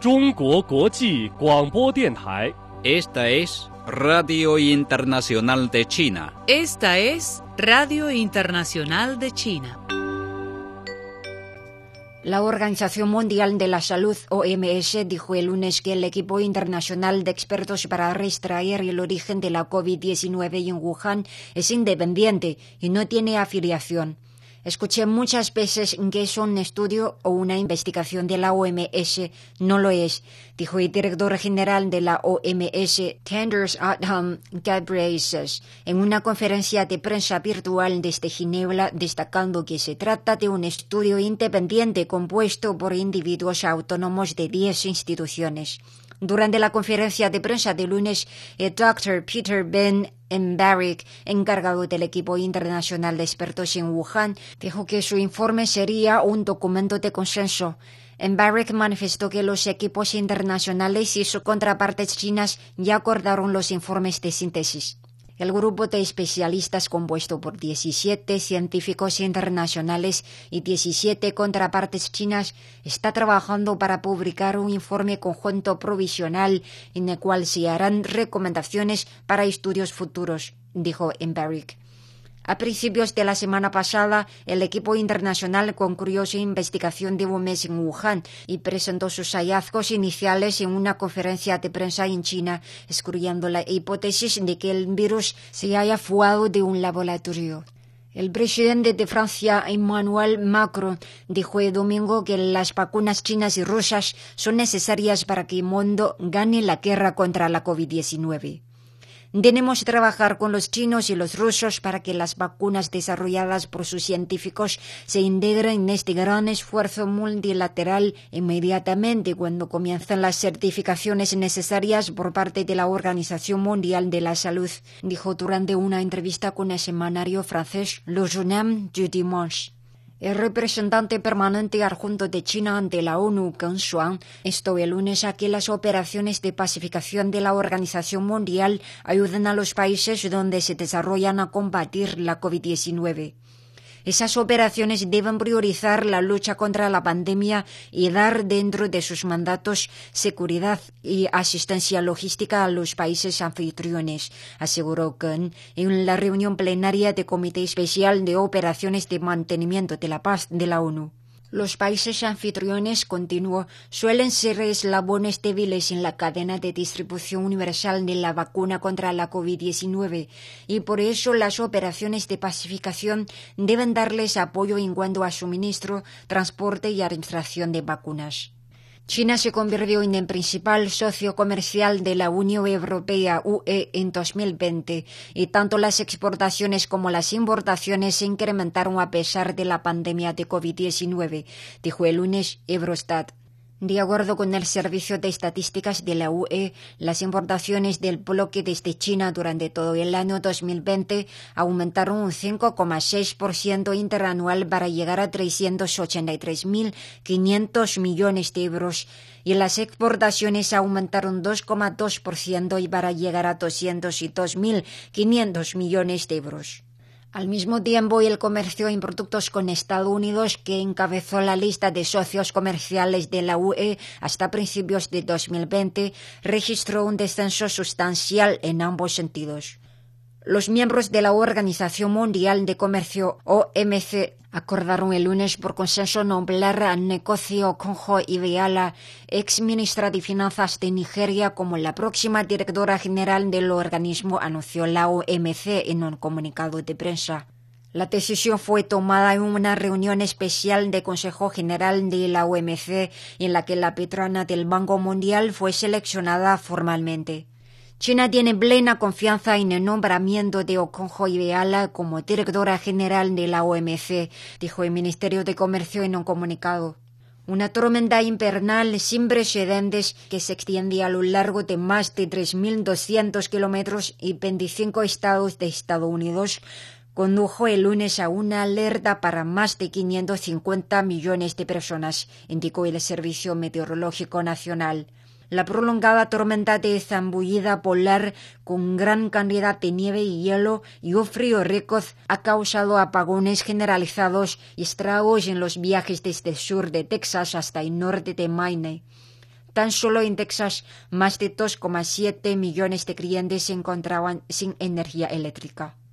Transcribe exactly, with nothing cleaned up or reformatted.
中国国际广播电台。 Esta es Radio Internacional de China. Esta es Radio Internacional de China. La Organización Mundial de la Salud, O M S, dijo el lunes que el equipo internacional de expertos para rastrear el origen de la COVID diecinueve en Wuhan es independiente y no tiene afiliación. Escuché muchas veces que es un estudio o una investigación de la O M S. No lo es, dijo el director general de la O M S, Tedros Adhanom Ghebreyesus, en una conferencia de prensa virtual desde Ginebra, destacando que se trata de un estudio independiente compuesto por individuos autónomos de diez instituciones. Durante la conferencia de prensa de lunes, el doctor Peter Ben Embarek, encargado del equipo internacional de expertos en Wuhan, dijo que su informe sería un documento de consenso. Embarek manifestó que los equipos internacionales y sus contrapartes chinas ya acordaron los informes de síntesis. El grupo de especialistas, compuesto por diecisiete científicos internacionales y diecisiete contrapartes chinas, está trabajando para publicar un informe conjunto provisional en el cual se harán recomendaciones para estudios futuros, dijo Embarek. A principios de la semana pasada, el equipo internacional concluyó su investigación de un mes en Wuhan y presentó sus hallazgos iniciales en una conferencia de prensa en China, excluyendo la hipótesis de que el virus se haya fugado de un laboratorio. El presidente de Francia, Emmanuel Macron, dijo el domingo que las vacunas chinas y rusas son necesarias para que el mundo gane la guerra contra la COVID diecinueve. Debemos trabajar con los chinos y los rusos para que las vacunas desarrolladas por sus científicos se integren en este gran esfuerzo multilateral inmediatamente cuando comiencen las certificaciones necesarias por parte de la Organización Mundial de la Salud, dijo durante una entrevista con el semanario francés Le Journal du Dimanche. El representante permanente adjunto de China ante la ONU, Geng Shuang, instó el lunes a que las operaciones de pacificación de la Organización Mundial ayuden a los países donde se desarrollan a combatir la COVID diecinueve. Esas operaciones deben priorizar la lucha contra la pandemia y dar dentro de sus mandatos seguridad y asistencia logística a los países anfitriones, aseguró Geng en la reunión plenaria del Comité Especial de Operaciones de Mantenimiento de la Paz de la ONU. Los países anfitriones, continuó, suelen ser eslabones débiles en la cadena de distribución universal de la vacuna contra la COVID diecinueve y por eso las operaciones de pacificación deben darles apoyo en cuanto a suministro, transporte y administración de vacunas. China se convirtió en el principal socio comercial de la Unión Europea U E en dos mil veinte y tanto las exportaciones como las importaciones se incrementaron a pesar de la pandemia de COVID diecinueve, dijo el lunes Eurostat. De acuerdo con el Servicio de Estadísticas de la U E, las importaciones del bloque desde China durante todo el año dos mil veinte aumentaron un cinco coma seis por ciento interanual para llegar a trescientos ochenta y tres mil quinientos millones de euros y las exportaciones aumentaron dos coma dos por ciento y para llegar a doscientos dos mil quinientos millones de euros. Al mismo tiempo, el comercio en productos con Estados Unidos, que encabezó la lista de socios comerciales de la U E hasta principios de dos mil veinte, registró un descenso sustancial en ambos sentidos. Los miembros de la Organización Mundial de Comercio, O M C, acordaron el lunes por consenso nombrar a Ngozi Okonjo-Iweala, ex ministra de Finanzas de Nigeria, como la próxima directora general del organismo, anunció la O M C en un comunicado de prensa. La decisión fue tomada en una reunión especial del Consejo General de la O M C, en la que la patrona del Banco Mundial fue seleccionada formalmente. China tiene plena confianza en el nombramiento de Okonjo-Iweala como directora general de la O M C, dijo el Ministerio de Comercio en un comunicado. Una tormenta invernal sin precedentes que se extiende a lo largo de más de tres mil doscientos kilómetros y veinticinco estados de Estados Unidos condujo el lunes a una alerta para más de quinientos cincuenta millones de personas, indicó el Servicio Meteorológico Nacional. La prolongada tormenta de zambullida polar con gran cantidad de nieve y hielo y un frío récord ha causado apagones generalizados y estragos en los viajes desde el sur de Texas hasta el norte de Maine. Tan solo en Texas, más de dos coma siete millones de clientes se encontraban sin energía eléctrica.